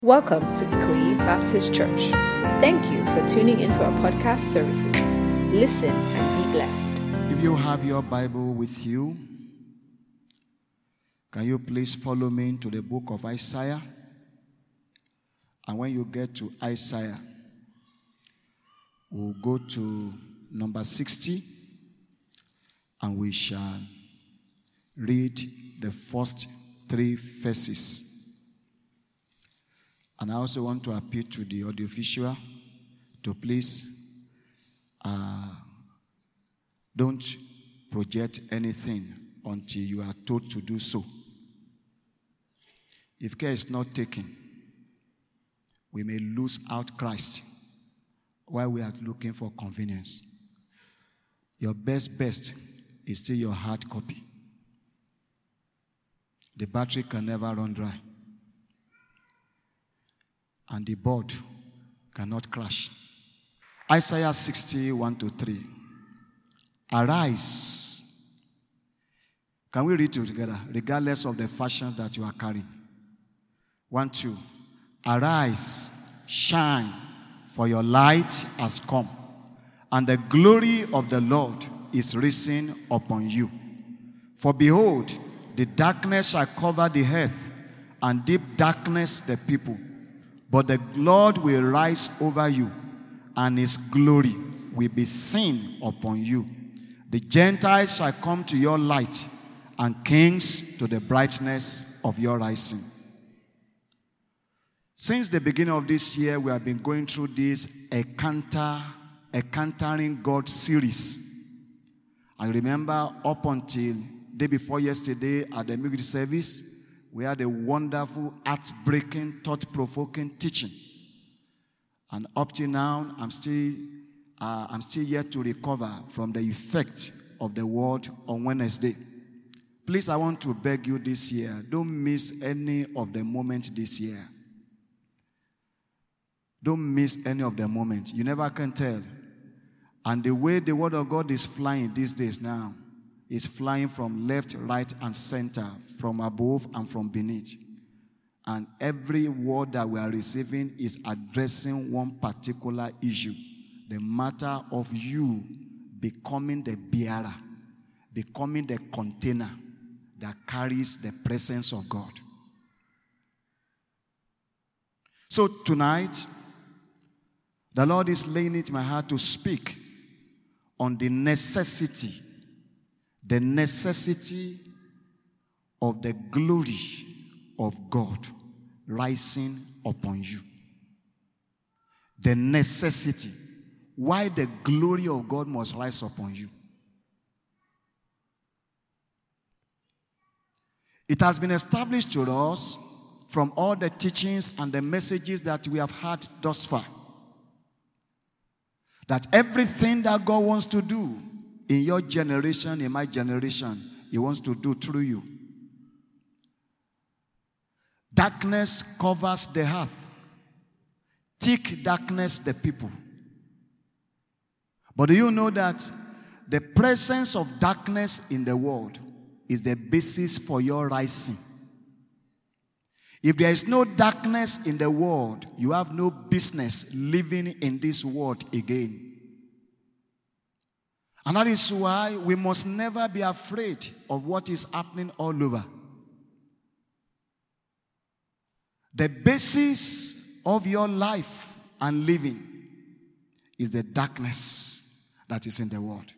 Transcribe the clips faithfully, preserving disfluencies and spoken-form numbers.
Welcome to Ikoyi Baptist Church. Thank you for tuning into our podcast services. Listen and be blessed. If you have your Bible with you, can you please follow me into the book of Isaiah? And when you get to Isaiah, we'll go to number sixty, and we shall read the first three verses. And I also want to appeal to the audiovisual to please uh, don't project anything until you are told to do so. If care is not taken, we may lose out Christ while we are looking for convenience. Your best best is still your hard copy. The battery can never run dry. And the board cannot crash. Isaiah sixty, one to three. Arise. Can we read it together? Regardless of the fashions that you are carrying. One, two. Arise, shine, for your light has come, and the glory of the Lord is risen upon you. For behold, the darkness shall cover the earth, and deep darkness the people. But the Lord will rise over you, and his glory will be seen upon you. The Gentiles shall come to your light, and kings to the brightness of your rising. Since the beginning of this year, we have been going through this Encounter, Encountering God series. I remember up until day before yesterday at the music service, we had a wonderful, heart-breaking, thought-provoking teaching. And up till now, I'm still, uh, I'm still yet to recover from the effect of the word on Wednesday. Please, I want to beg you this year, don't miss any of the moments this year. Don't miss any of the moments. You never can tell. And the way the word of God is flying these days now, is flying from left, right, and center, from above and from beneath. And every word that we are receiving is addressing one particular issue. The matter of you becoming the bearer, becoming the container that carries the presence of God. So tonight, the Lord is laying it in my heart to speak on the necessity The necessity of the glory of God rising upon you. The necessity. Why the glory of God must rise upon you. It has been established to us from all the teachings and the messages that we have had thus far, that everything that God wants to do in your generation, in my generation, he wants to do through you. Darkness covers the earth. Thick darkness the people. But do you know that the presence of darkness in the world is the basis for your rising? If there is no darkness in the world, you have no business living in this world again. And that is why we must never be afraid of what is happening all over. The basis of your life and living is the darkness that is in the world.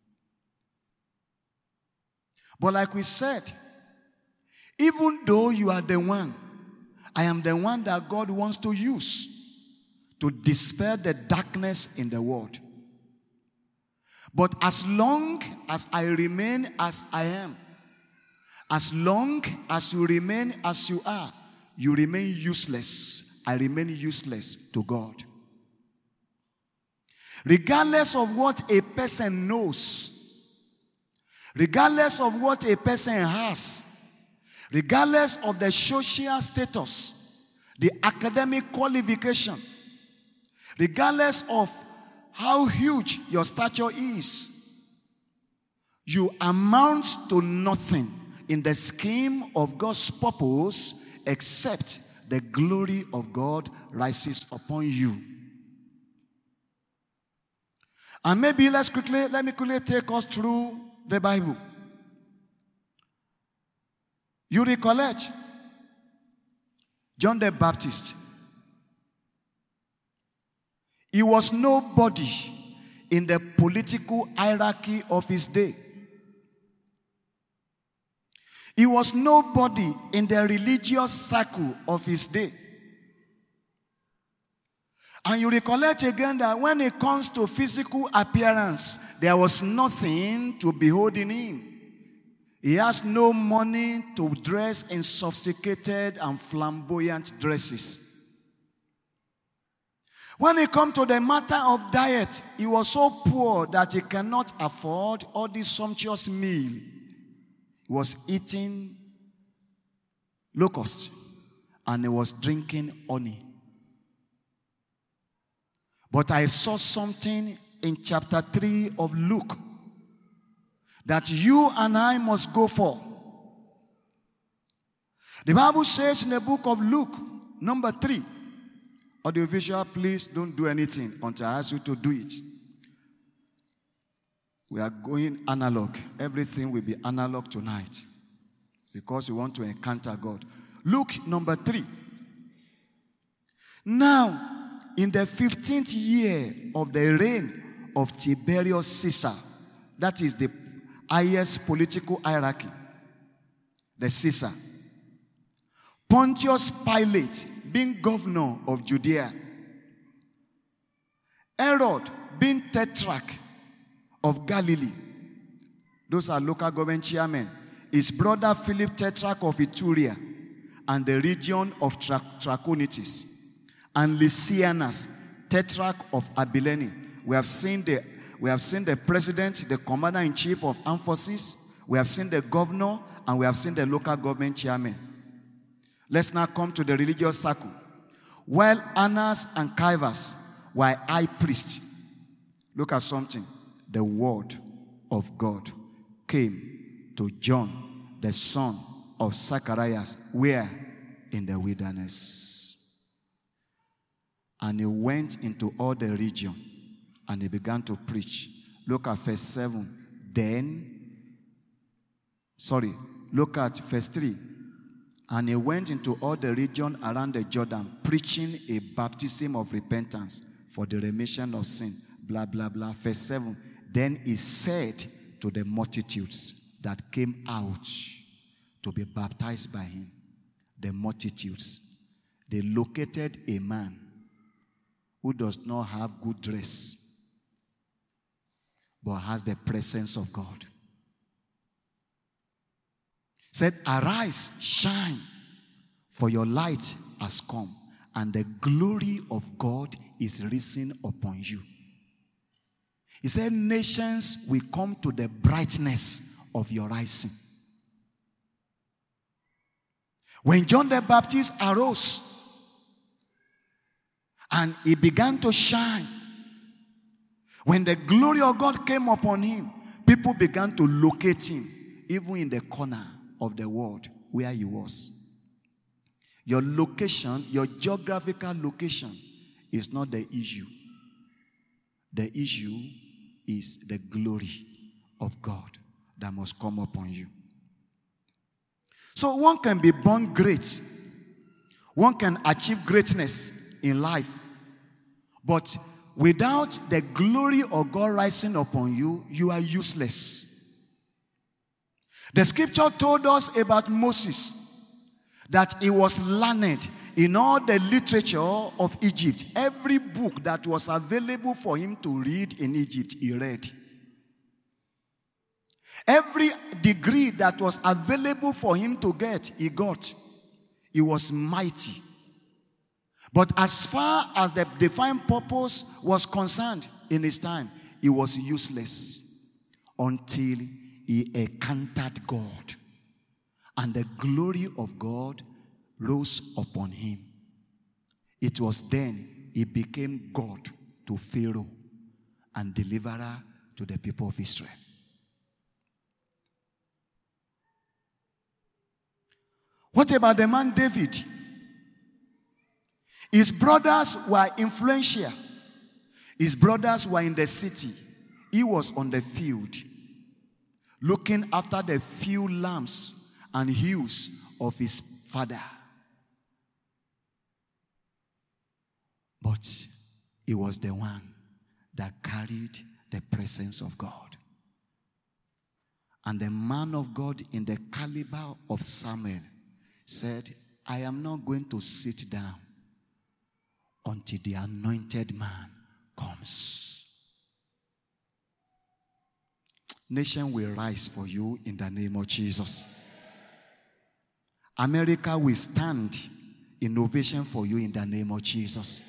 But like we said, even though you are the one, I am the one that God wants to use to dispel the darkness in the world. But as long as I remain as I am, as long as you remain as you are, you remain useless. I remain useless to God. Regardless of what a person knows, regardless of what a person has, regardless of the social status, the academic qualification, regardless of how huge your stature is, you amount to nothing in the scheme of God's purpose except the glory of God rises upon you. And maybe let's quickly, let me quickly take us through the Bible. You recollect John the Baptist. He was nobody in the political hierarchy of his day. He was nobody in the religious circle of his day. And you recollect again that when it comes to physical appearance, there was nothing to behold in him. He has no money to dress in sophisticated and flamboyant dresses. When it comes to the matter of diet, he was so poor that he cannot afford all this sumptuous meal. He was eating locusts and he was drinking honey. But I saw something in chapter three of Luke that you and I must go for. The Bible says in the book of Luke, number three, audiovisual, please don't do anything until I ask you to do it. We are going analog. Everything will be analog tonight because we want to encounter God. Luke number three. Now, in the fifteenth year of the reign of Tiberius Caesar, that is the highest political hierarchy, the Caesar, Pontius Pilate being governor of Judea, Herod being tetrarch of Galilee, those are local government chairmen, his brother Philip tetrarch of Iturea and the region of Tra- Trachonitis, and Lysianus, tetrarch of Abilene. We have seen the we have seen the president, the commander-in-chief of armed forces. We have seen the governor, and we have seen the local government chairman. Let's now come to the religious circle. While Annas and Caiaphas were high priests, look at something. The word of God came to John, the son of Zacharias, where? In the wilderness. And he went into all the region and he began to preach. Look at verse seven. Then, sorry, look at verse three. And he went into all the region around the Jordan, preaching a baptism of repentance for the remission of sin. Blah, blah, blah. Verse seven. Then he said to the multitudes that came out to be baptized by him, the multitudes, they located a man who does not have good dress, but has the presence of God. Said, arise, shine, for your light has come, and the glory of God is risen upon you. He said, nations will come to the brightness of your rising. When John the Baptist arose and he began to shine, when the glory of God came upon him, people began to locate him, even in the corner of the world where he was. Your location, your geographical location is not the issue. The issue is the glory of God that must come upon you. So one can be born great. One can achieve greatness in life. But without the glory of God rising upon you, you are useless. The scripture told us about Moses, that he was learned in all the literature of Egypt. Every book that was available for him to read in Egypt, he read. Every degree that was available for him to get, he got. He was mighty. But as far as the divine purpose was concerned in his time, he was useless until he encountered God. And the glory of God rose upon him. It was then he became God to Pharaoh and deliverer to the people of Israel. What about the man David? His brothers were influential. His brothers were in the city. He was on the field, looking after the few lambs and ewes of his father. But he was the one that carried the presence of God. And the man of God in the caliber of Samuel said, I am not going to sit down until the anointed man comes. Nation will rise for you in the name of Jesus. America will stand innovation for you in the name of Jesus.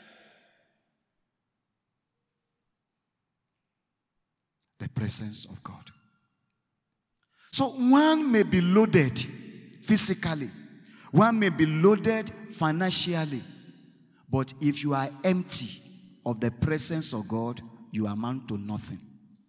The presence of God. So one may be loaded physically. One may be loaded financially. But if you are empty of the presence of God, you amount to nothing.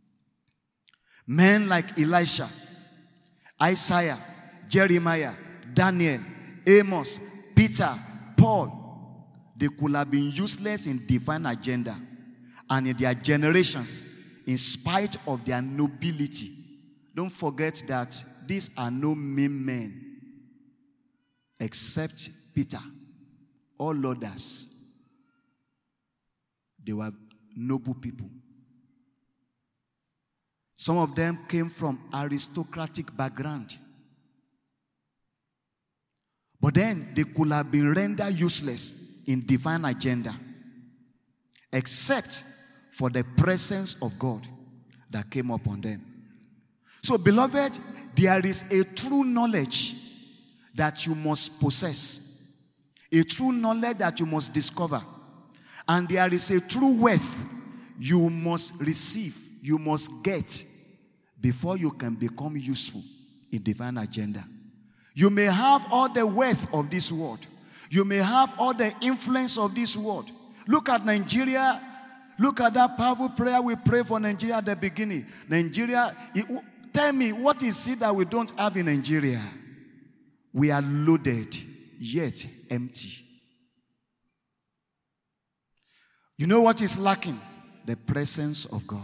Men like Elisha, Isaiah, Jeremiah, Daniel, Amos, Peter, Paul, they could have been useless in divine agenda and in their generations in spite of their nobility. Don't forget that these are no mean men except Peter. All others, they were noble people. Some of them came from aristocratic background. But then they could have been rendered useless in divine agenda except for the presence of God that came upon them. So, beloved, there is a true knowledge that you must possess. A true knowledge that you must discover. And there is a true wealth you must receive, you must get before you can become useful in divine agenda. You may have all the wealth of this world. You may have all the influence of this world. Look at Nigeria. Look at that powerful prayer we pray for Nigeria at the beginning. Nigeria, it, tell me, what is it that we don't have in Nigeria? We are loaded, yet empty. You know what is lacking? The presence of God.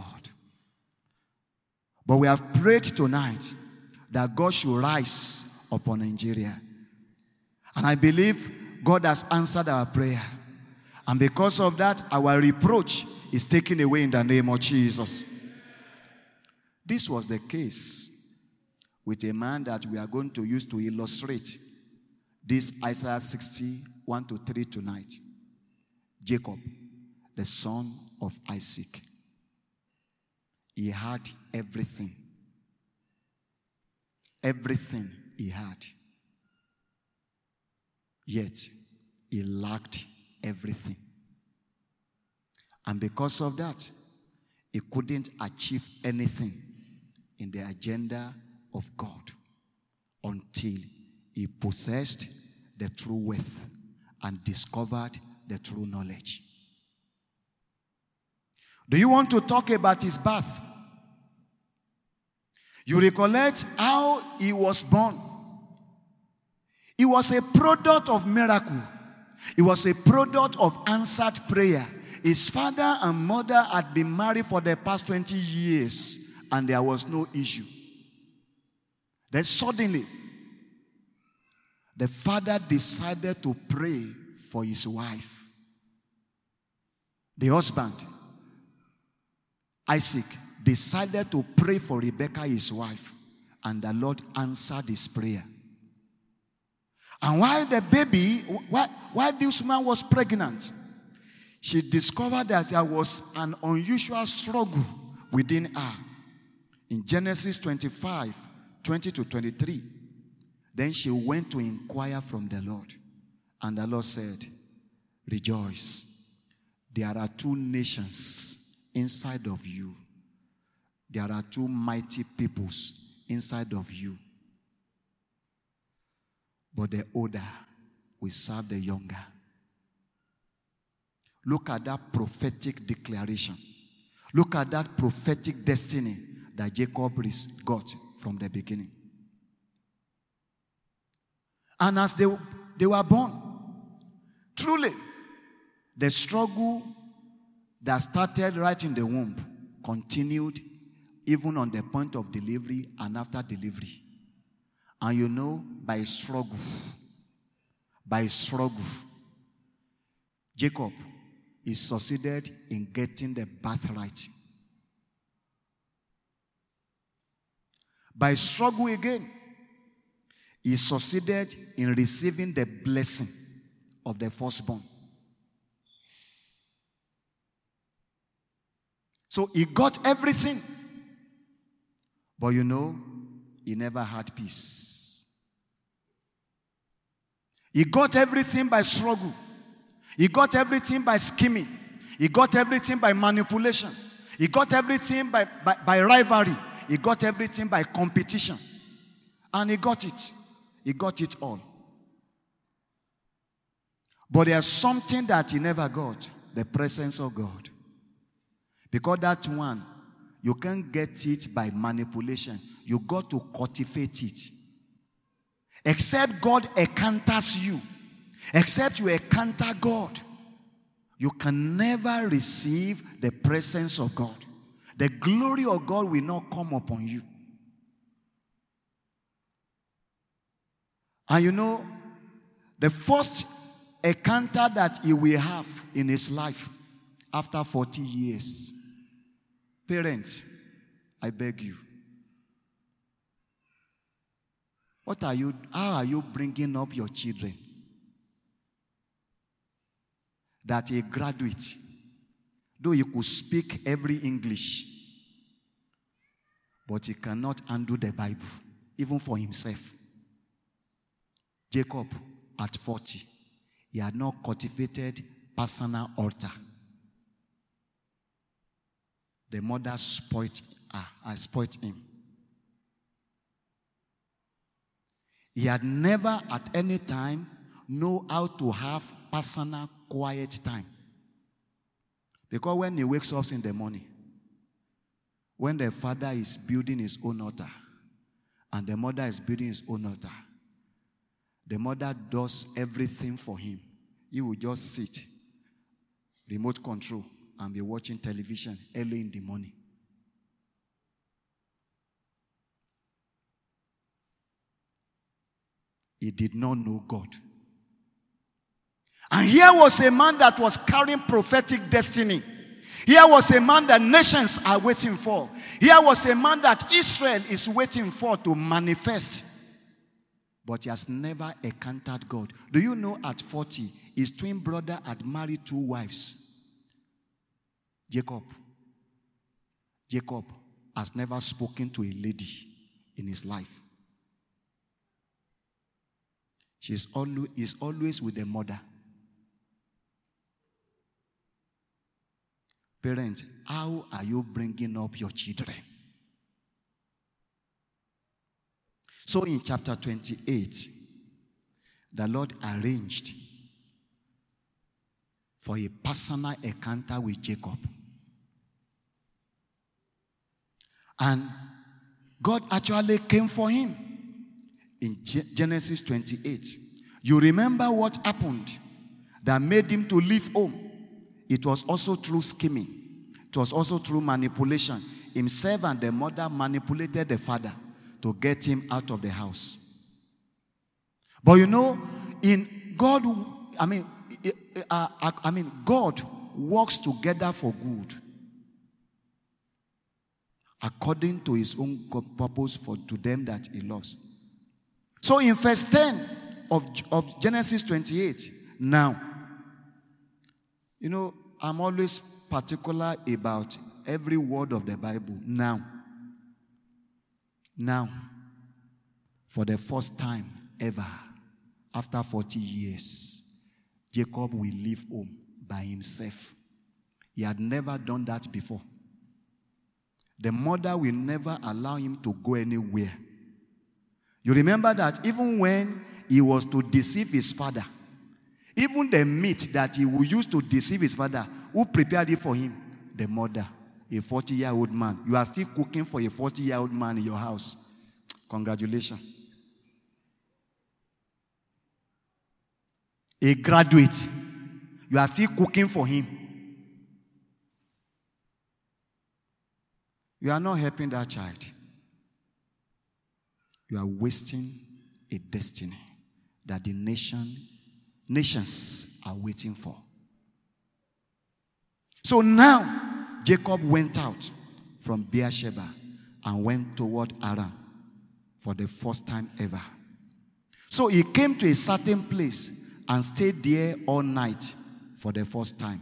But we have prayed tonight that God should rise upon Nigeria. And I believe God has answered our prayer. And because of that, our reproach is taken away in the name of Jesus. This was the case with a man that we are going to use to illustrate this Isaiah sixty, one to three tonight. Jacob, the son of Isaac. He had everything. Everything he had. Yet, he lacked everything. And because of that, he couldn't achieve anything in the agenda of God until he possessed the true wealth and discovered the true knowledge. Do you want to talk about his birth? You recollect how he was born. He was a product of miracle. He was a product of answered prayer. His father and mother had been married for the past twenty years, and there was no issue. Then suddenly, the father decided to pray for his wife. The husband, Isaac, decided to pray for Rebekah, his wife, and the Lord answered his prayer. And while the baby, while, while this woman was pregnant, she discovered that there was an unusual struggle within her. In Genesis twenty-five, twenty to twenty-three, then she went to inquire from the Lord. And the Lord said, rejoice. There are two nations inside of you. There are two mighty peoples inside of you. But the older will serve the younger. Look at that prophetic declaration. Look at that prophetic destiny that Jacob got from the beginning. And as they, they were born, truly, The struggle that started right in the womb continued even on the point of delivery and after delivery. And you know, by struggle, by struggle, Jacob is succeeded in getting the birthright. By struggle again, he succeeded in receiving the blessing of the firstborn. So he got everything. But you know, he never had peace. He got everything by struggle. He got everything by scheming. He got everything by manipulation. He got everything by, by, by rivalry. He got everything by competition. And he got it. He got it all. But there's something that he never got. The presence of God. Because that one, you can't get it by manipulation. You got to cultivate it. Except God encounters you. Except you encounter God, you can never receive the presence of God. The glory of God will not come upon you. And you know, the first encounter that he will have in his life after forty years, parents, I beg you, what are you, how are you bringing up your children? That a graduate, though he could speak every English, but he cannot handle the Bible, even for himself. Jacob, at forty, he had not cultivated personal altar. The mother spoiled, ah, I spoiled him. He had never at any time know how to have personal quiet time. Because when he wakes up in the morning, when the father is building his own altar and the mother is building his own altar, the mother does everything for him. He will just sit, remote control, and be watching television early in the morning. He did not know God. And here was a man that was carrying prophetic destiny. Here was a man that nations are waiting for. Here was a man that Israel is waiting for to manifest. But he has never encountered God. Do you know at forty, his twin brother had married two wives? Jacob. Jacob has never spoken to a lady in his life. She's always, he's always with the mother. Parents, how are you bringing up your children? So in chapter twenty-eight, the Lord arranged for a personal encounter with Jacob. And God actually came for him in Genesis twenty-eight. You remember what happened that made him to leave home? It was also through scheming. It was also through manipulation. Himself and the mother manipulated the father to get him out of the house. But you know, in God, I mean, uh, I mean, God works together for good, according to his own purpose for to them that he loves. So in verse ten of, of Genesis twenty-eight, now, you know, I'm always particular about every word of the Bible. Now, now, for the first time ever, after forty years, Jacob will leave home by himself. He had never done that before. The mother will never allow him to go anywhere. You remember that even when he was to deceive his father, even the meat that he would use to deceive his father, who prepared it for him? The mother, a forty-year-old man. You are still cooking for a forty-year-old man in your house. Congratulations. A graduate. You are still cooking for him. You are not helping that child. You are wasting a destiny that the nation, nations are waiting for. So now, Jacob went out from Beersheba and went toward Haran for the first time ever. So he came to a certain place and stayed there all night for the first time.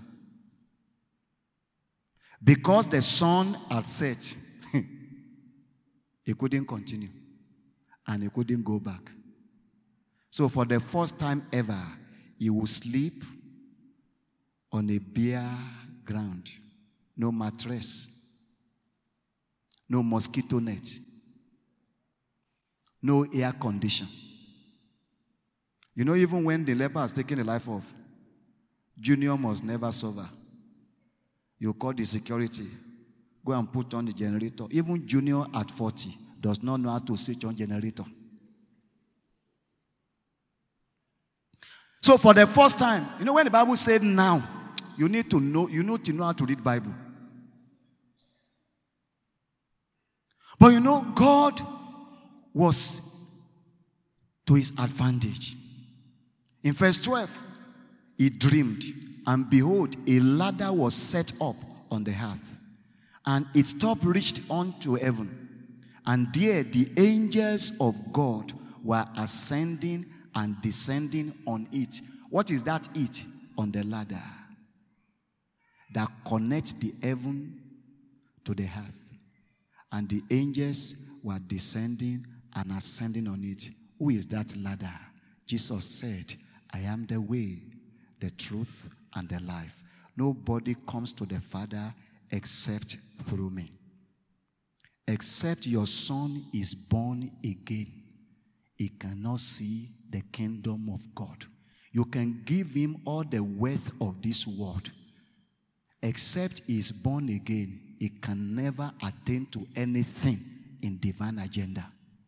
Because the sun had set, he couldn't continue. And he couldn't go back. So for the first time ever, he would sleep on a bare ground. No mattress. No mosquito net. No air condition. You know, even when the leper has taken the life of, Junior must never suffer. You call the security. Go and put on the generator. Even Junior at forty does not know how to switch on generator. So for the first time, you know when the Bible said now, you need to know, you need to know how to read Bible. But you know, God was to his advantage. In verse twelve, he dreamed, and behold, a ladder was set up on the hearth, and its top reached unto heaven. And there the angels of God were ascending and descending on it. What is that it? On the ladder that connects the heaven to the earth. And the angels were descending and ascending on it. Who is that ladder? Jesus said, I am the way, the truth, and the life. Nobody comes to the Father except through me. Except your son is born again, he cannot see the kingdom of God. You can give him all the wealth of this world. Except he is born again, he can never attain to anything in divine agenda.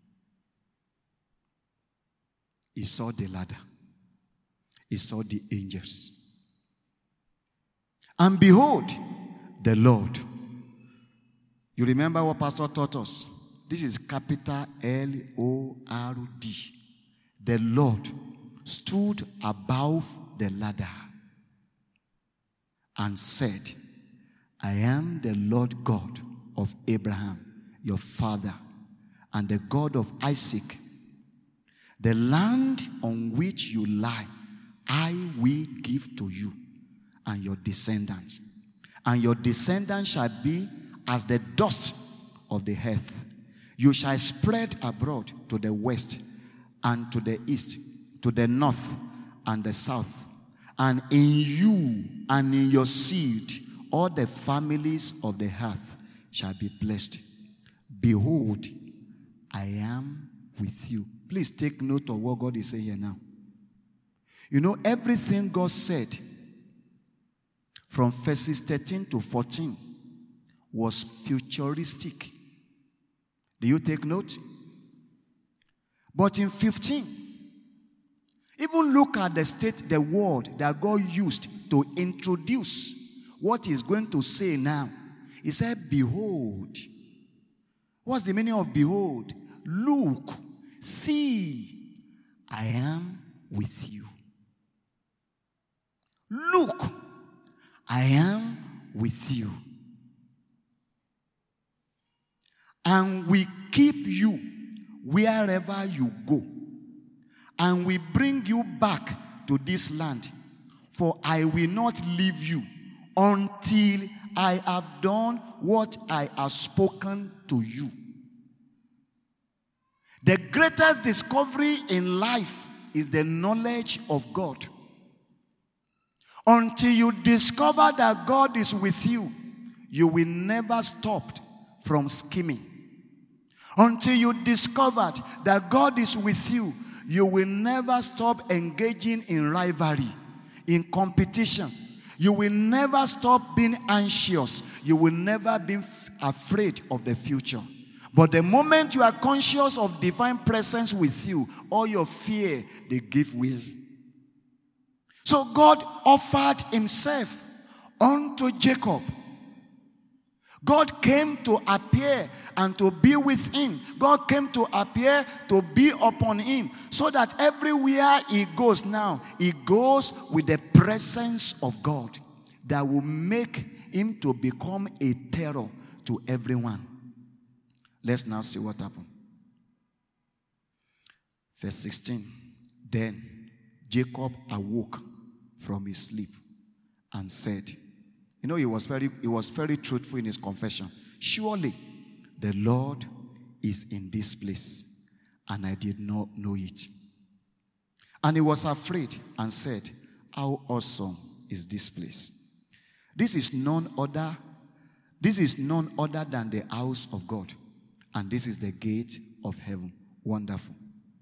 He saw the ladder. He saw the angels. And behold, the Lord. You remember what Pastor taught us? This is capital L O R D. The Lord stood above the ladder and said, I am the Lord God of Abraham, your father, and the God of Isaac. The land on which you lie, I will give to you and your descendants. And your descendants shall be as the dust of the earth. You shall spread abroad to the west and to the east, to the north and the south. And in you and in your seed, all the families of the earth shall be blessed. Behold, I am with you. Please take note of what God is saying here now. You know, everything God said from verses thirteen to fourteen was futuristic. Do you take note? But in fifteen, even look at the state, the word that God used to introduce what he's going to say now. He said, behold. What's the meaning of behold? Look, see, I am with you. Look, I am with you. And we keep you wherever you go. And we bring you back to this land. For I will not leave you until I have done what I have spoken to you. The greatest discovery in life is the knowledge of God. Until you discover that God is with you, you will never stop from scheming. Until you discovered that God is with you, you will never stop engaging in rivalry, in competition. You will never stop being anxious. You will never be f- afraid of the future. But the moment you are conscious of divine presence with you, all your fear, they give way. So God offered himself unto Jacob. God came to appear and to be with him. God came to appear to be upon him, so that everywhere he goes now, he goes with the presence of God that will make him to become a terror to everyone. Let's now see what happened. Verse sixteen. Then Jacob awoke from his sleep and said, you know, he was very he was very truthful in his confession. Surely the Lord is in this place, and I did not know it. And he was afraid and said, how awesome is this place? This is none other, this is none other than the house of God, and this is the gate of heaven. Wonderful.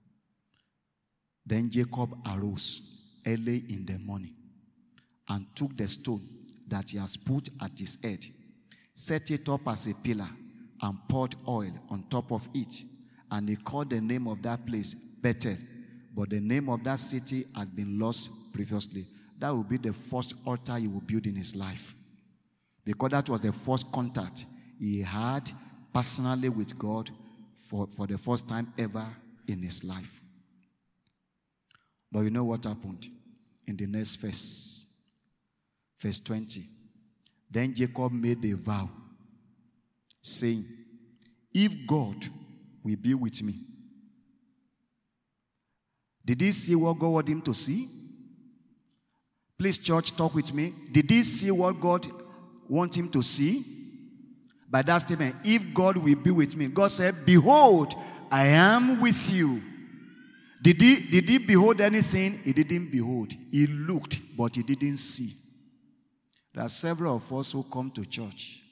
Then Jacob arose early in the morning and took the stone that he has put at his head, set it up as a pillar, and poured oil on top of it. And he called the name of that place Bethel, but the name of that city had been lost previously. That will be the first altar he will build in his life, because that was the first contact he had personally with God for, for the first time ever in his life. But you know what happened in the next verse? Verse twenty. Then Jacob made a vow, saying, if God will be with me. Did he see what God wanted him to see? Please, church, talk with me. Did he see what God wanted him to see? By that statement, if God will be with me. God said, behold, I am with you. Did he, did he behold anything? He didn't behold. He looked, but he didn't see. There are several of us who come to church,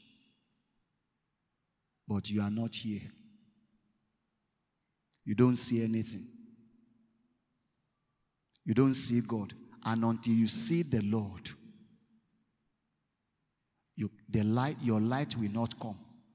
but you are not here. You don't see anything. You don't see God. And until you see the Lord, you, the light, your light will not come.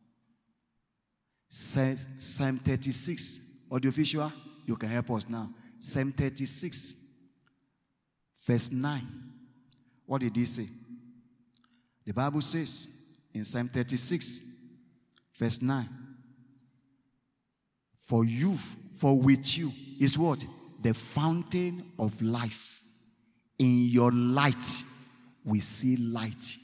Psalm thirty-six, audiovisual, you can help us now. Psalm thirty-six, verse nine. What did he say? The Bible says in Psalm thirty-six, verse nine, for you, for with you is what? The fountain of life. In your light, we see light.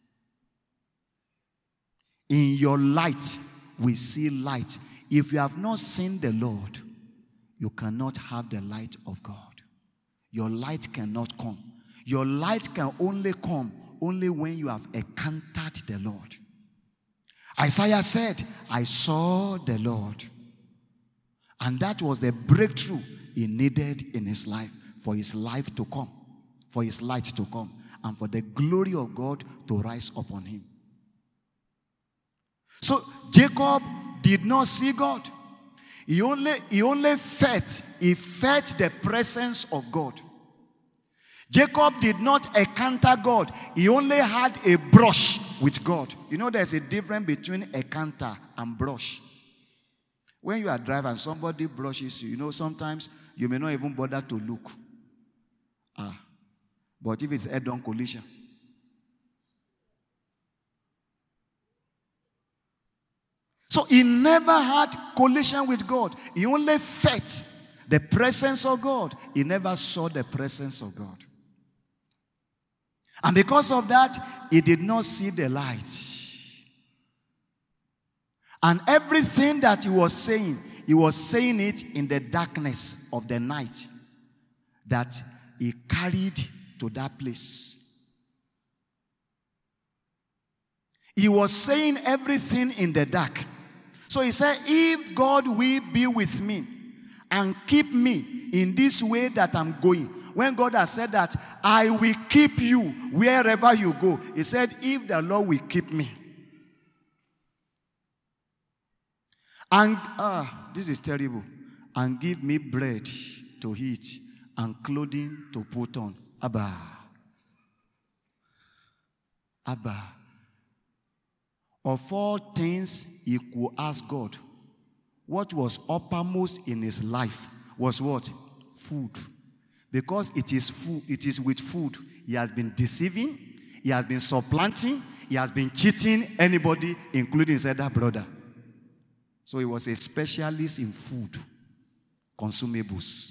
In your light, we see light. If you have not seen the Lord, you cannot have the light of God. Your light cannot come. Your light can only come only when you have encountered the Lord. Isaiah said, I saw the Lord. And that was the breakthrough he needed in his life, for his life to come, for his light to come, and for the glory of God to rise upon him. So Jacob did not see God. He only, he only felt, he felt the presence of God. Jacob did not encounter God. He only had a brush with God. You know, there's a difference between encounter and brush. When you are driving and somebody brushes you, you know, sometimes you may not even bother to look. Ah, but if it's head-on collision, so he never had collision with God. He only felt the presence of God. He never saw the presence of God. And because of that, he did not see the light. And everything that he was saying, he was saying it in the darkness of the night that he carried to that place. He was saying everything in the dark. So he said, if God will be with me and keep me in this way that I'm going. When God has said that, I will keep you wherever you go. He said, if the Lord will keep me. And, ah, this is terrible. And give me bread to eat and clothing to put on. Abba. Abba. Of all things he could ask God, what was uppermost in his life was what? Food. Because it is food, it is with food. He has been deceiving, he has been supplanting, he has been cheating anybody, including his elder brother. So he was a specialist in food, consumables.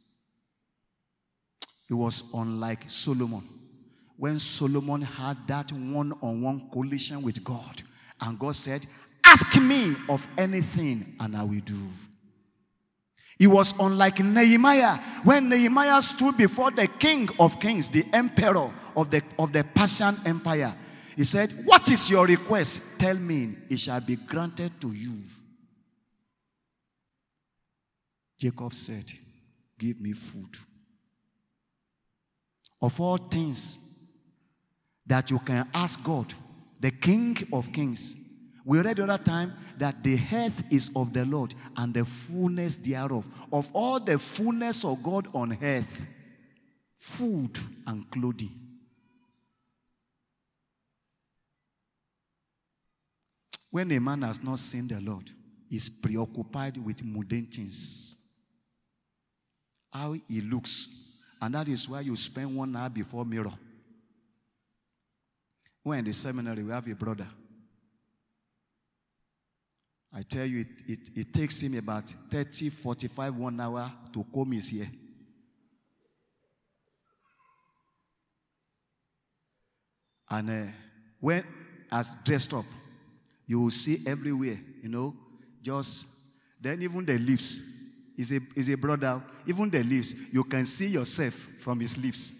He was unlike Solomon. When Solomon had that one-on-one collision with God, and God said, ask me of anything and I will do. He was unlike Nehemiah. When Nehemiah stood before the king of kings, the emperor of the, of the Persian empire, he said, what is your request? Tell me, it shall be granted to you. Jacob said, give me food. Of all things that you can ask God, the King of Kings, we read the other time that the earth is of the Lord and the fullness thereof. Of all the fullness of God on earth, food and clothing. When a man has not seen the Lord, he's preoccupied with mundane things. How he looks. And that is why you spend one hour before mirror. When in the seminary, we have a brother. I tell you, it, it, it takes him about thirty, forty-five, one hour to comb his hair. And uh, when, as dressed up, you will see everywhere, you know, just, then even the lips, is a, is a brother, even the lips, you can see yourself from his lips.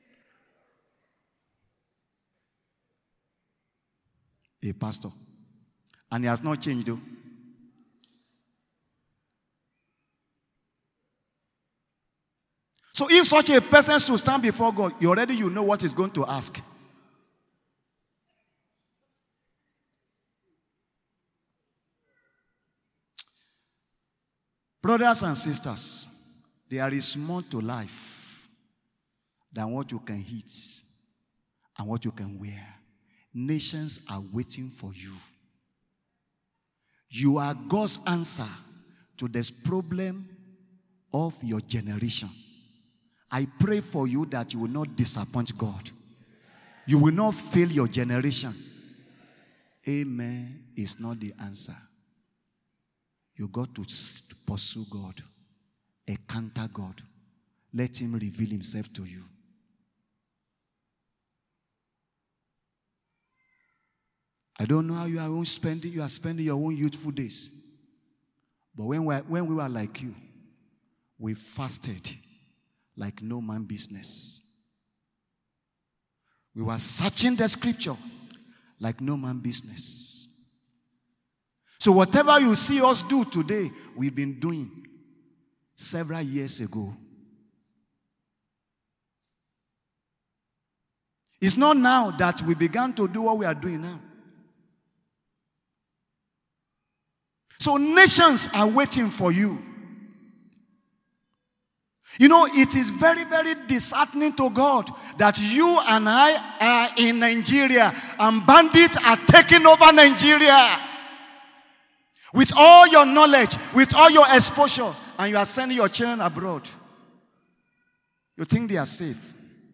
A pastor. And he has not changed though. So if such a person should stand before God, you already you know what he's going to ask. Brothers and sisters, there is more to life than what you can eat and what you can wear. Nations are waiting for you. You are God's answer to this problem of your generation. I pray for you that you will not disappoint God. You will not fail your generation. Amen is not the answer. You got to pursue God, encounter God. Let him reveal himself to you. I don't know how you are spending, you are spending your own youthful days. But when we, when we were like you, we fasted like no man business. We were searching the scripture like no man business. So whatever you see us do today, we've been doing several years ago. It's not now that we began to do what we are doing now. So nations are waiting for you. You know, it is very, very disheartening to God that you and I are in Nigeria and bandits are taking over Nigeria. With all your knowledge, with all your exposure, and you are sending your children abroad. You think they are safe.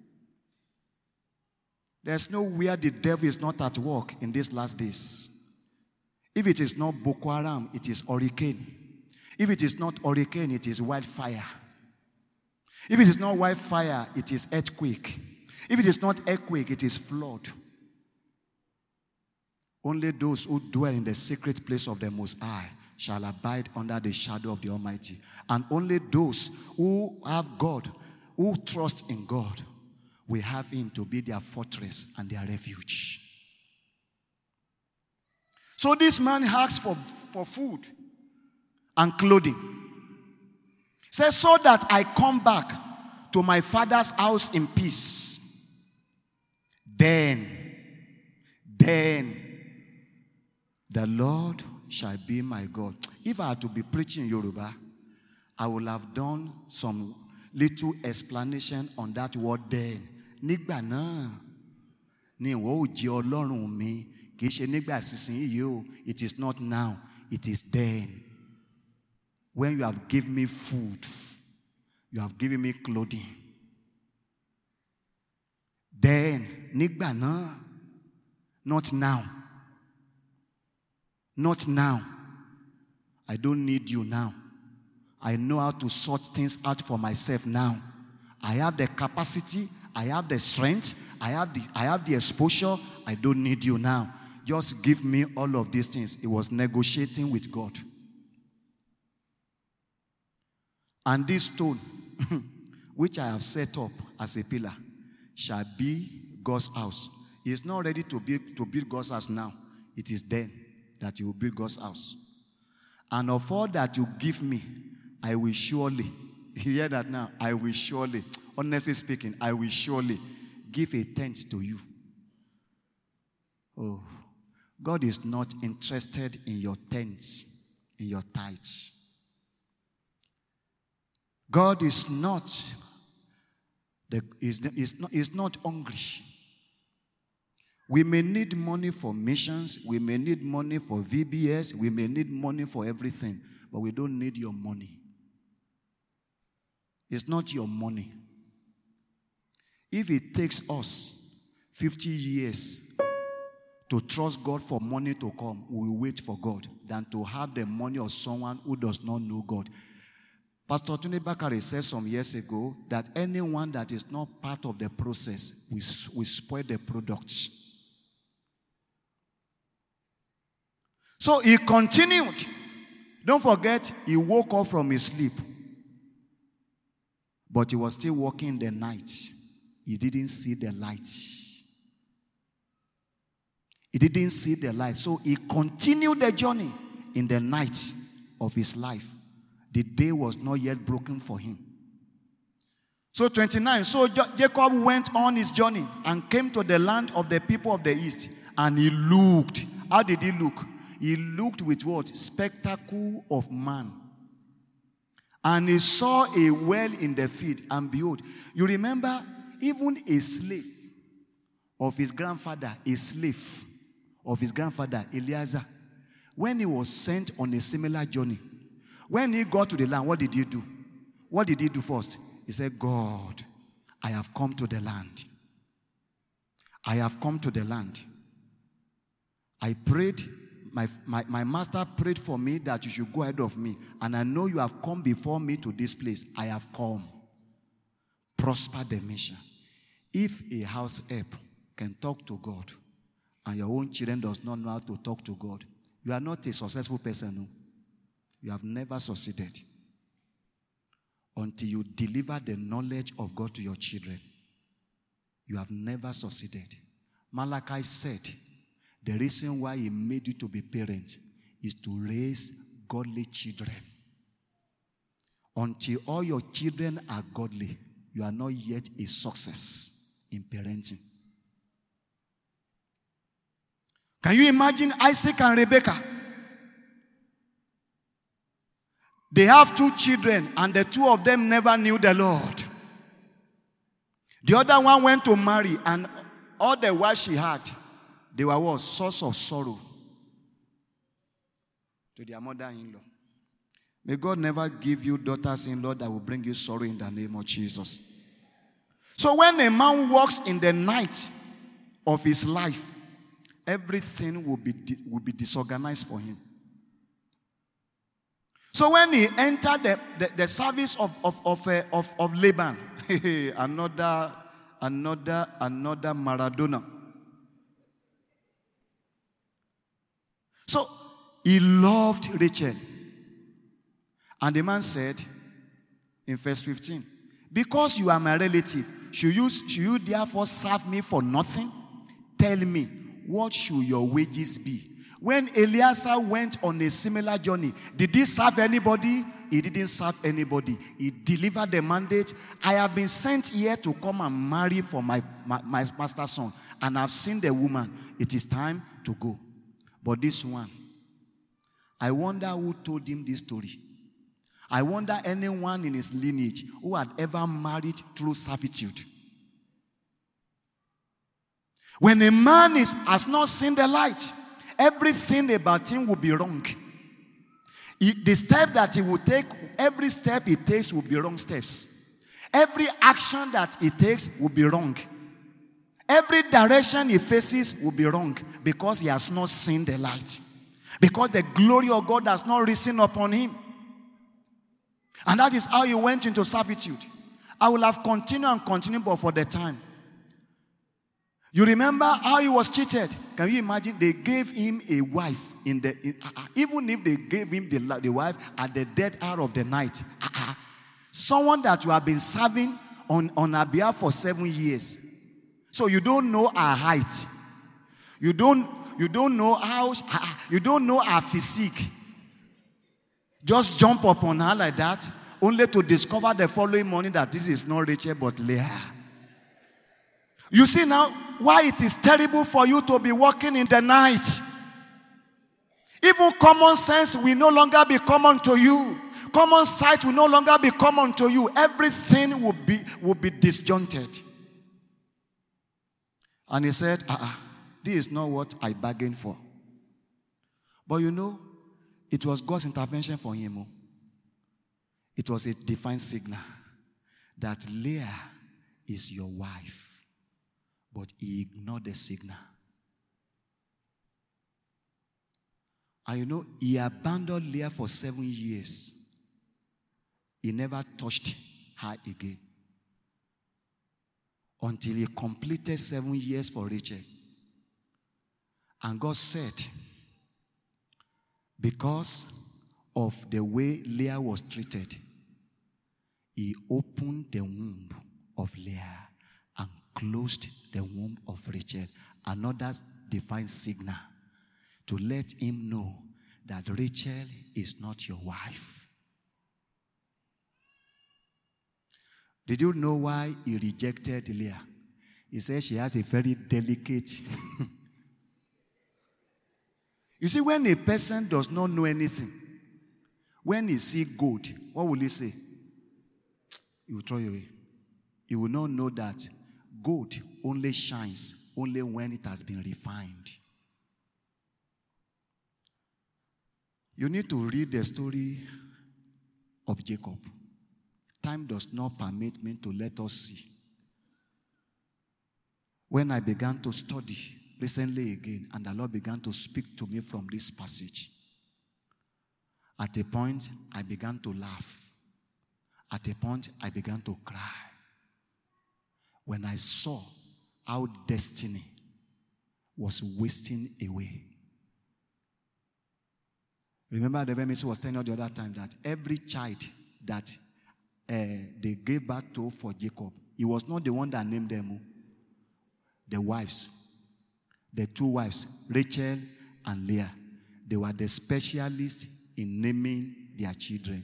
There's nowhere the devil is not at work in these last days. If it is not Boko Haram, it is hurricane. If it is not hurricane, it is wildfire. If it is not wildfire, it is earthquake. If it is not earthquake, it is flood. Only those who dwell in the secret place of the Most High shall abide under the shadow of the Almighty. And only those who have God, who trust in God, will have him to be their fortress and their refuge. So this man asks for, for food and clothing. Says, so that I come back to my father's house in peace. Then, then, the Lord shall be my God. If I had to be preaching Yoruba, I would have done some little explanation on that word then. Nígbà náà ni ìwọ ó jẹ́ Ọlọ́run mi. Kì í ṣe nígbà sísìnyí o. It is not now. It is then. When you have given me food, you have given me clothing, Then, nígbà náà, not now. Not now. I don't need you now. I know how to sort things out for myself now. I have the capacity, I have the strength, I have the, I have the exposure. I don't need you now. Just give me all of these things. He was negotiating with God. And this stone, which I have set up as a pillar, shall be God's house. He is not ready to build, to build God's house now. It is then that he will build God's house. And of all that you give me, I will surely, you hear that now? I will surely, honestly speaking, I will surely give a tenth to you. Oh, God is not interested in your tenths, in your tithes. God is not, the, is, is, not, is not hungry. We may need money for missions. We may need money for V B S. We may need money for everything. But we don't need your money. It's not your money. If it takes us fifty years to trust God for money to come, we will wait for God than to have the money of someone who does not know God. Pastor Tony Bakari said some years ago that anyone that is not part of the process will, will spoil the products. So he continued. Don't forget, he woke up from his sleep. But he was still walking in the night. He didn't see the light. He didn't see the light. So he continued the journey in the night of his life. The day was not yet broken for him. So twenty-nine, so Jacob went on his journey and came to the land of the people of the east. And he looked. How did he look? He looked with what? Spectacle of man. And he saw a well in the field. And behold, you remember, even a slave of his grandfather, a slave of his grandfather, Eliezer, when he was sent on a similar journey, when he got to the land, what did he do? What did he do first? He said, God, I have come to the land. I have come to the land. I prayed. My, my, my master prayed for me that you should go ahead of me. And I know you have come before me to this place. I have come. Prosper the mission. If a house help can talk to God and your own children does not know how to talk to God, you are not a successful person. No. You have never succeeded until you deliver the knowledge of God to your children. You have never succeeded. Malachi said, the reason why he made you to be parents is to raise godly children. Until all your children are godly, you are not yet a success in parenting. Can you imagine Isaac and Rebekah? They have two children, and the two of them never knew the Lord. The other one went to marry, and all the wives she had, they were what? Source of sorrow to their mother-in-law. May God never give you daughters-in-law that will bring you sorrow in the name of Jesus. So when a man walks in the night of his life, everything will be, will be disorganized for him. So when he entered the, the, the service of, of, of, uh, of, of Laban, another, another, another Maradona. So he loved Rachel. And the man said in verse fifteen, because you are my relative, should you, should you therefore serve me for nothing? Tell me, what should your wages be? When Eliezer went on a similar journey, did he serve anybody? He didn't serve anybody. He delivered the mandate. I have been sent here to come and marry for my, my, my master's son. And I've seen the woman. It is time to go. But this one, I wonder who told him this story. I wonder anyone in his lineage who had ever married through servitude. When a man is, has not seen the light, everything about him will be wrong. He, the step that he will take, every step he takes will be wrong steps. Every action that he takes will be wrong. Every direction he faces will be wrong because he has not seen the light. Because the glory of God has not risen upon him. And that is how he went into servitude. I will have continued and continued, but for the time. You remember how he was cheated? Can you imagine? They gave him a wife in the in, uh, even if they gave him the, the wife at the dead hour of the night. Uh, uh, someone that you have been serving on, on her behalf for seven years. So you don't know her height. You don't you don't know how uh, you don't know her physique. Just jump upon her like that, only to discover the following morning that this is not Rachel but Leah. You see now why it is terrible for you to be walking in the night. Even common sense will no longer be common to you. Common sight will no longer be common to you. Everything will be, will be disjointed. And he said, uh-uh, this is not what I bargained for. But you know, it was God's intervention for him. It was a divine signal that Leah is your wife. But he ignored the signal. And you know, he abandoned Leah for seven years. He never touched her again. Until he completed seven years for Rachel. And God said, because of the way Leah was treated, he opened the womb of Leah and closed the womb of Rachel. Another divine signal to let him know that Rachel is not your wife. Did you know why he rejected Leah? He said she has a very delicate. You see, when a person does not know anything, when he sees gold, what will he say? He will throw it away. He will not know that gold only shines only when it has been refined. You need to read the story of Jacob. Time does not permit me to let us see. When I began to study recently again, and the Lord began to speak to me from this passage, at a point I began to laugh. At a point I began to cry. When I saw how destiny was wasting away. Remember the Reverend was telling you the other time that every child that uh, they gave birth to for Jacob, he was not the one that named them. The wives, the two wives, Rachel and Leah, they were the specialists in naming their children.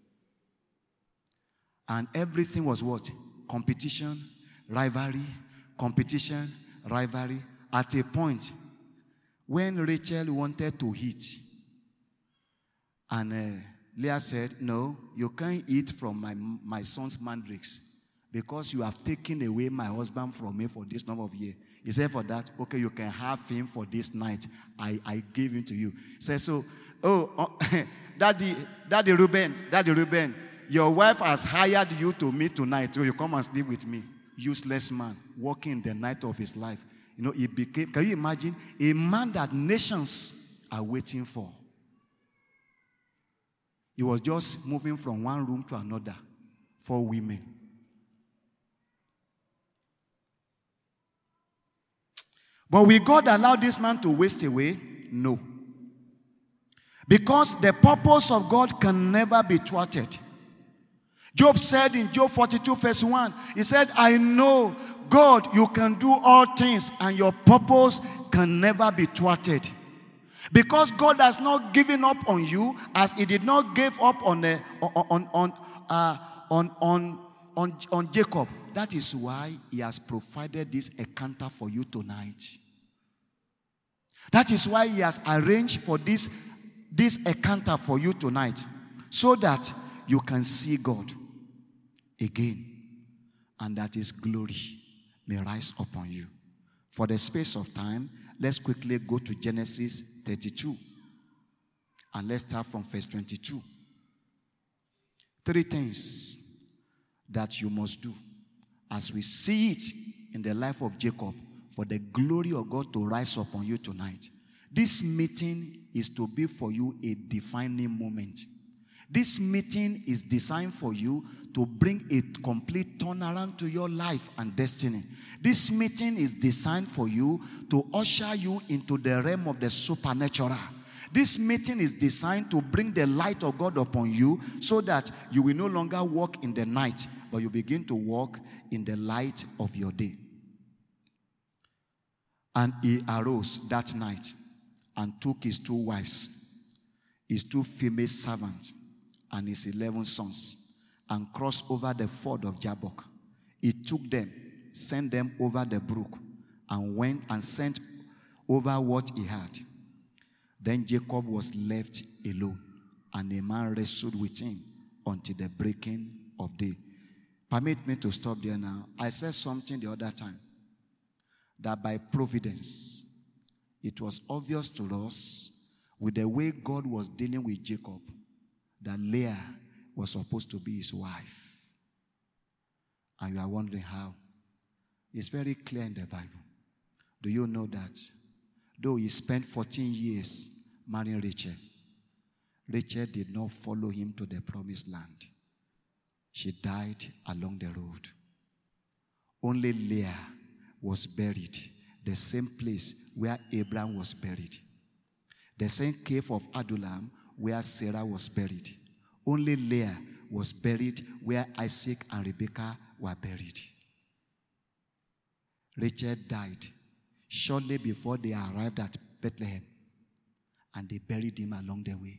And everything was what? Competition, rivalry, competition, rivalry. At a point, when Rachel wanted to eat, and uh, Leah said, no, you can't eat from my, my son's mandrakes because you have taken away my husband from me for this number of years. He said, for that, okay, you can have him for this night. I, I gave him to you. He said, so, oh, oh Daddy, Daddy Reuben, Daddy Reuben, your wife has hired you to meet tonight, so you come and sleep with me. Useless man, walking the night of his life. You know, he became, can you imagine, a man that nations are waiting for. He was just moving from one room to another for women. But will God allow this man to waste away? No. Because the purpose of God can never be thwarted. Job said in Job forty-two verse one, he said, I know, God, you can do all things and your purpose can never be thwarted. Because God has not given up on you as he did not give up on uh, on on uh, on on on on Jacob. That is why he has provided this encounter for you tonight. That is why he has arranged for this this encounter for you tonight, so that you can see God again, and that his glory may rise upon you. For the space of time, let's quickly go to Genesis thirty-two. And let's start from verse twenty-two. Three things that you must do as we see it in the life of Jacob for the glory of God to rise upon you tonight. This meeting is to be for you a defining moment. This meeting is designed for you to bring a complete turnaround to your life and destiny. This meeting is designed for you to usher you into the realm of the supernatural. This meeting is designed to bring the light of God upon you so that you will no longer walk in the night, but you begin to walk in the light of your day. And he arose that night and took his two wives, his two female servants, and his eleven sons, and crossed over the ford of Jabbok. He took them, sent them over the brook, and went and sent over what he had. Then Jacob was left alone, and a man wrestled with him until the breaking of day. Permit me to stop there now. I said something the other time, that by providence, it was obvious to us with the way God was dealing with Jacob, that Leah was supposed to be his wife. And you are wondering how. It's very clear in the Bible. Do you know that though he spent fourteen years marrying Rachel, Rachel did not follow him to the promised land. She died along the road. Only Leah was buried, the same place where Abraham was buried. The same cave of Adullam where Sarah was buried. Only Leah was buried where Isaac and Rebekah were buried. Rachel died shortly before they arrived at Bethlehem, and they buried him along the way.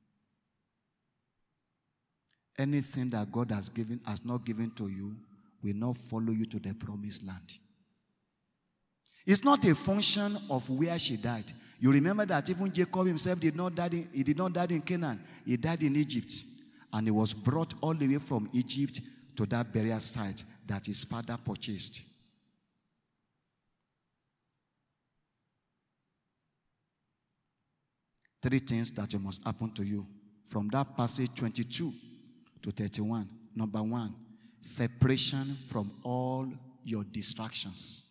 Anything that God has given, has not given to you, will not follow you to the promised land. It's not a function of where she died. You remember that even Jacob himself did not die in, he did not die in Canaan. He died in Egypt. And he was brought all the way from Egypt to that burial site that his father purchased. Three things that must happen to you. From that passage twenty-two to thirty-one. Number one, separation from all your distractions.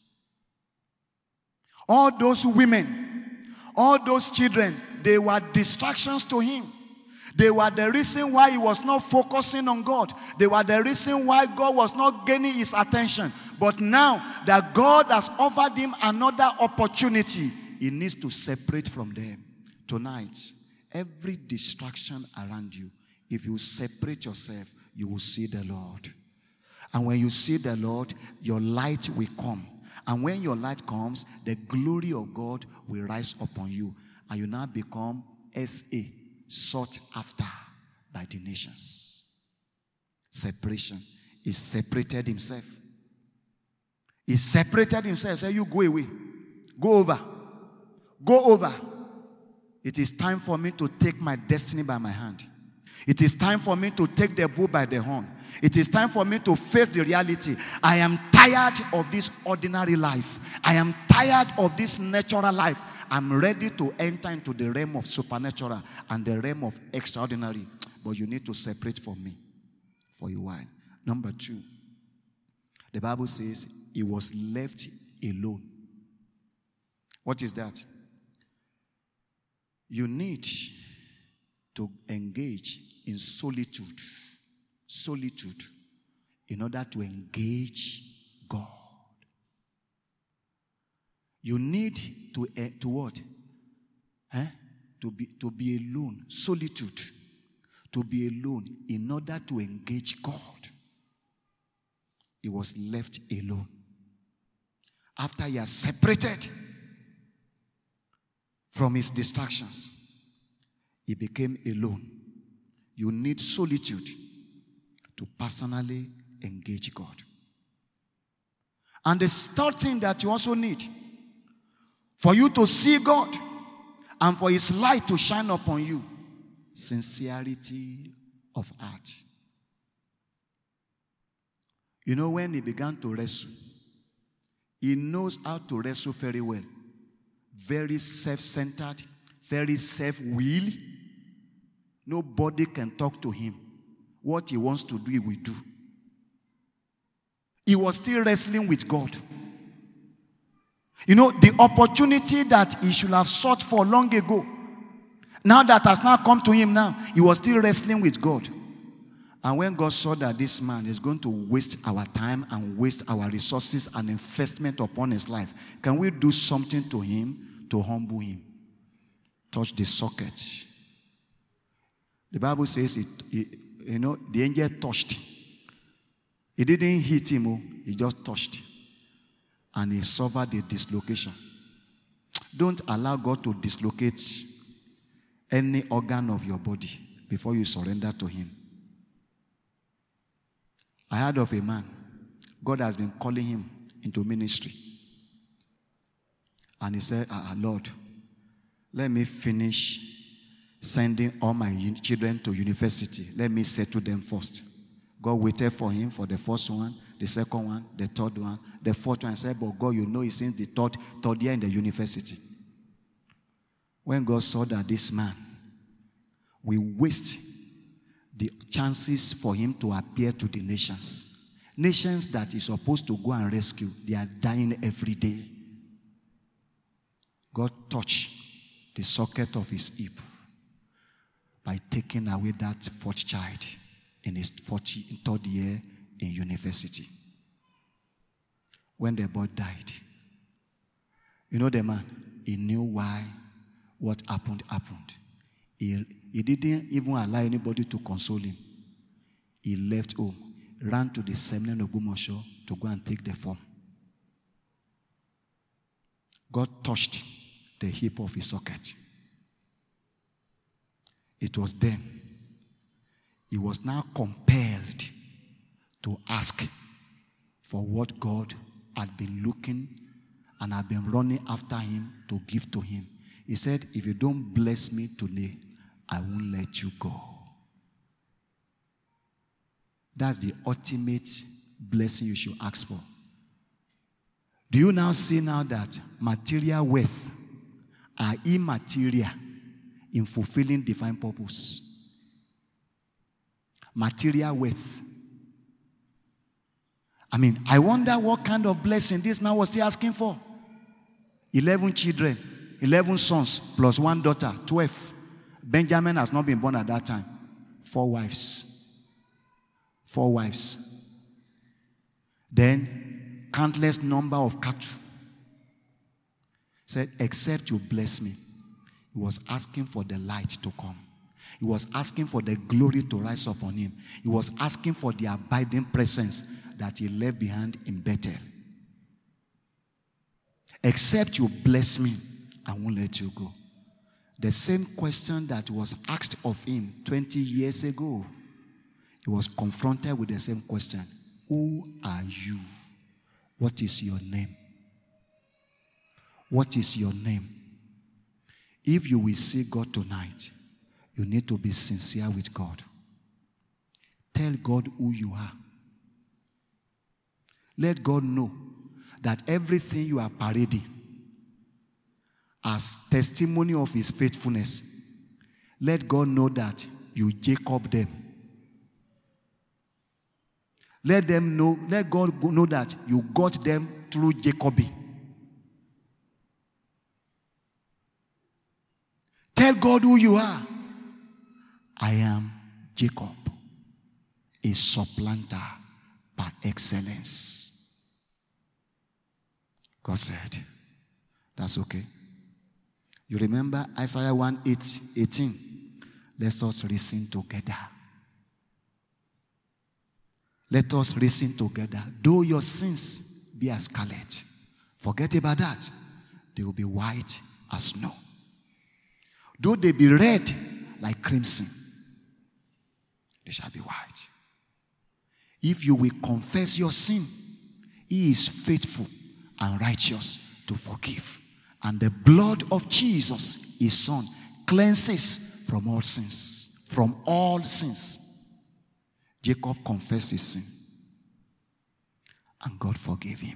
All those women, all those children, they were distractions to him. They were the reason why he was not focusing on God. They were the reason why God was not gaining his attention. But now that God has offered him another opportunity, he needs to separate from them. Tonight, every distraction around you, if you separate yourself, you will see the Lord. And when you see the Lord, your light will come. And when your light comes, the glory of God will rise upon you. And you now become S A, sought after by the nations. Separation. He separated himself. He separated himself. Say, you go away. Go over. Go over. It is time for me to take my destiny by my hand. It is time for me to take the bull by the horn. It is time for me to face the reality. I am tired of this ordinary life. I am tired of this natural life. I'm ready to enter into the realm of supernatural and the realm of extraordinary. But you need to separate from me for a while. Number two, the Bible says he was left alone. What is that? You need to engage in solitude. Solitude in order to engage God. You need to, uh, to what? Eh? To be, to be alone. Solitude. To be alone in order to engage God. He was left alone. After he has separated from his distractions, he became alone. You need solitude to personally engage God. And the third thing that you also need, for you to see God and for his light to shine upon you, sincerity of heart. You know, when he began to wrestle, he knows how to wrestle very well. Very self-centered, very self-willed. Nobody can talk to him. What he wants to do, he will do. He was still wrestling with God. You know, the opportunity that he should have sought for long ago, now that has now come to him now, he was still wrestling with God. And when God saw that this man is going to waste our time and waste our resources and investment upon his life, can we do something to him to humble him? Touch the socket. The Bible says, it, it, you know, the angel touched. He didn't hit him, oh, he just touched. And he suffered the dislocation. Don't allow God to dislocate any organ of your body before you surrender to him. I heard of a man. God has been calling him into ministry. And he said, ah, Lord, let me finish sending all my children to university. Let me settle them first. God waited for him for the first one, the second one, the third one, the fourth one. I said, but God, you know he's since the third, third year in the university. When God saw that this man will waste the chances for him to appear to the nations. Nations that he's supposed to go and rescue, they are dying every day. God touched the socket of his hip by taking away that fourth child in his third year in university. When the boy died, you know the man, he knew why what happened happened. He, he didn't even allow anybody to console him. He left home, ran to the seminary of Ogbomoso to go and take the form. God touched the hip of his socket. It was then he was now compelled to ask for what God had been looking and had been running after him to give to him. He said, if you don't bless me today, I won't let you go. That's the ultimate blessing you should ask for. Do you now see now that material wealth are immaterial in fulfilling divine purpose? Material wealth. I mean, I wonder what kind of blessing this man was still asking for. Eleven children, eleven sons, plus one daughter, twelve. Benjamin has not been born at that time. Four wives. Four wives. Then, countless number of cattle. Said, except you bless me. He was asking for the light to come. He was asking for the glory to rise upon him. He was asking for the abiding presence that he left behind in Bethel. Except you bless me, I won't let you go. The same question that was asked of him twenty years ago. He was confronted with the same question. Who are you? What is your name? What is your name? If you will see God tonight, you need to be sincere with God. Tell God who you are. Let God know that everything you are parading as testimony of his faithfulness, let God know that you Jacob them. Let them know, let God know that you got them through Jacobi. Tell God who you are. I am Jacob, a supplanter by excellence. God said, that's okay. You remember Isaiah one eighteen? Let us reason together. Let us reason together. Though your sins be as scarlet, forget about that. They will be white as snow. Though they be red like crimson, they shall be white. If you will confess your sin, he is faithful and righteous to forgive. And the blood of Jesus, his son, cleanses from all sins. From all sins. Jacob confessed his sin. And God forgave him.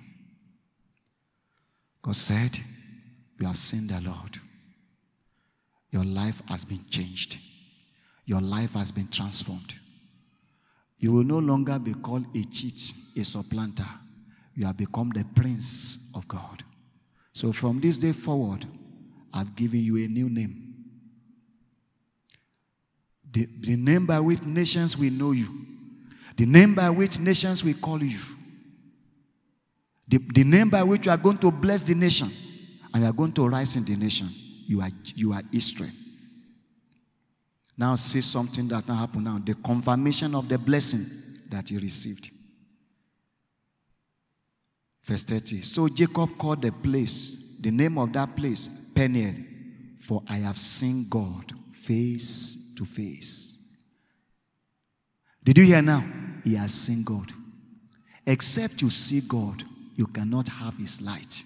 God said, you have sinned the Lord. Your life has been changed. Your life has been transformed. You will no longer be called a cheat, a supplanter. You have become the prince of God. So from this day forward, I've given you a new name. The, the name by which nations will know you. The name by which nations will call you. The, the name by which you are going to bless the nation. And you are going to rise in the nation. You are, you are Israel. Now see something that now happen now. The confirmation of the blessing that you received. Verse thirty. So Jacob called the place, the name of that place, Peniel, for I have seen God face to face. Did you hear now? He has seen God. Except you see God, you cannot have his light.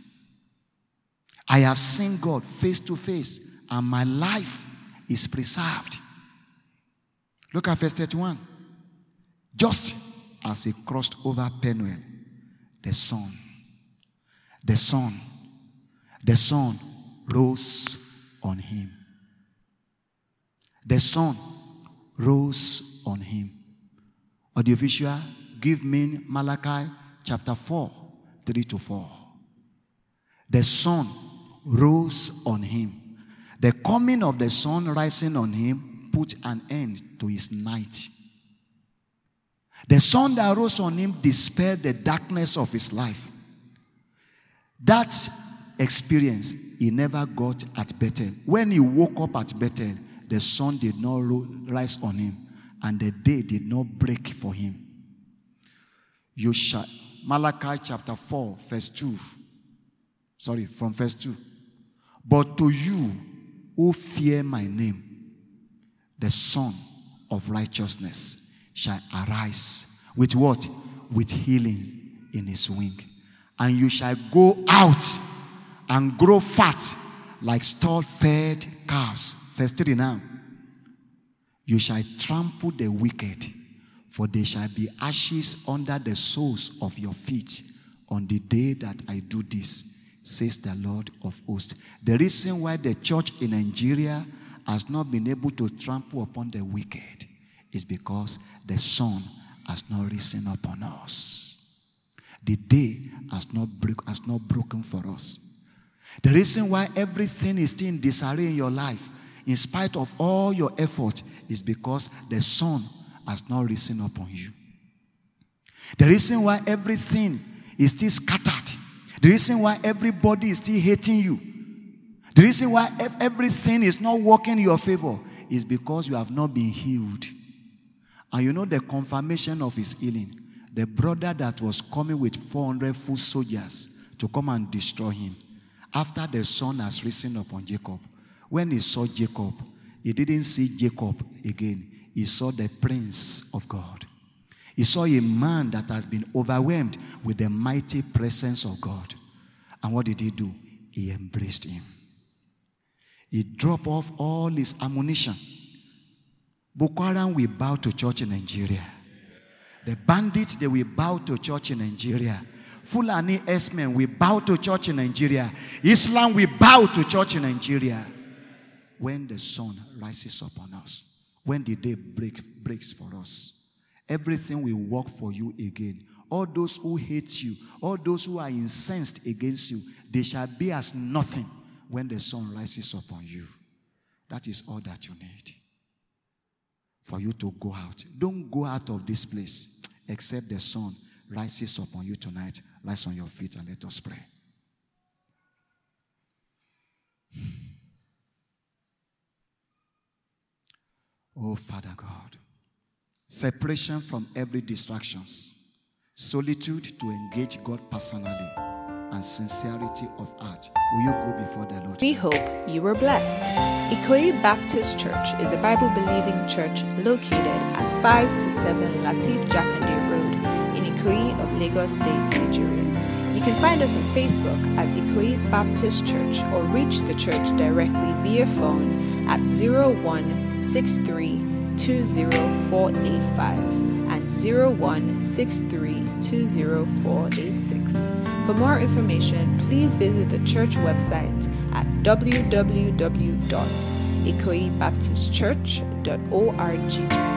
I have seen God face to face, and my life is preserved. Look at verse thirty-one. Just as he crossed over Peniel, the sun, the sun, the sun rose on him. The sun rose on him. Audiovisual, give me Malachi chapter four, three to four. The sun rose on him. The coming of the sun rising on him put an end to his night. The sun that rose on him dispelled the darkness of his life. That experience he never got at Bethel. When he woke up at Bethel, the sun did not rise on him, and the day did not break for him. You shall, Malachi chapter four, verse two. Sorry, from verse two. But to you who fear my name, the Son of righteousness shall arise with what? With healing in his wing. And you shall go out and grow fat like stall-fed calves. Verse three now. You shall trample the wicked, for they shall be ashes under the soles of your feet on the day that I do this, says the Lord of hosts. The reason why the church in Nigeria has not been able to trample upon the wicked is because the sun has not risen upon us. The day has not, break, has not broken for us. The reason why everything is still in disarray in your life, in spite of all your effort, is because the sun has not risen upon you. The reason why everything is still scattered, the reason why everybody is still hating you, the reason why everything is not working in your favor is because you have not been healed. And you know the confirmation of his healing. The brother that was coming with four hundred foot soldiers to come and destroy him, after the sun has risen upon Jacob, when he saw Jacob, he didn't see Jacob again. He saw the Prince of God. He saw a man that has been overwhelmed with the mighty presence of God. And what did he do? He embraced him. He dropped off all his ammunition. Boko Haram will bow to church in Nigeria. The bandits, they will bow to church in Nigeria. Fulani S-men will bow to church in Nigeria. Islam will bow to church in Nigeria. When the sun rises upon us, when the day break, breaks for us, everything will work for you again. All those who hate you, all those who are incensed against you, they shall be as nothing when the sun rises upon you. That is all that you need for you to go out. Don't go out of this place except the sun rises upon you tonight. Rise on your feet and let us pray. Oh, Father God, separation from every distractions, solitude to engage God personally, and sincerity of heart. Will you go before the Lord? We hope you were blessed. Ikoyi Baptist Church is a Bible-believing church located at five to seven Lateef Jakande Road in Ikoyi of Lagos State, Nigeria. You can find us on Facebook at Ikoyi Baptist Church or reach the church directly via phone at zero one six three two zero four eight five and zero one six three two zero four eight six. For more information, please visit the church website at w w w dot ikoyi baptist church dot org.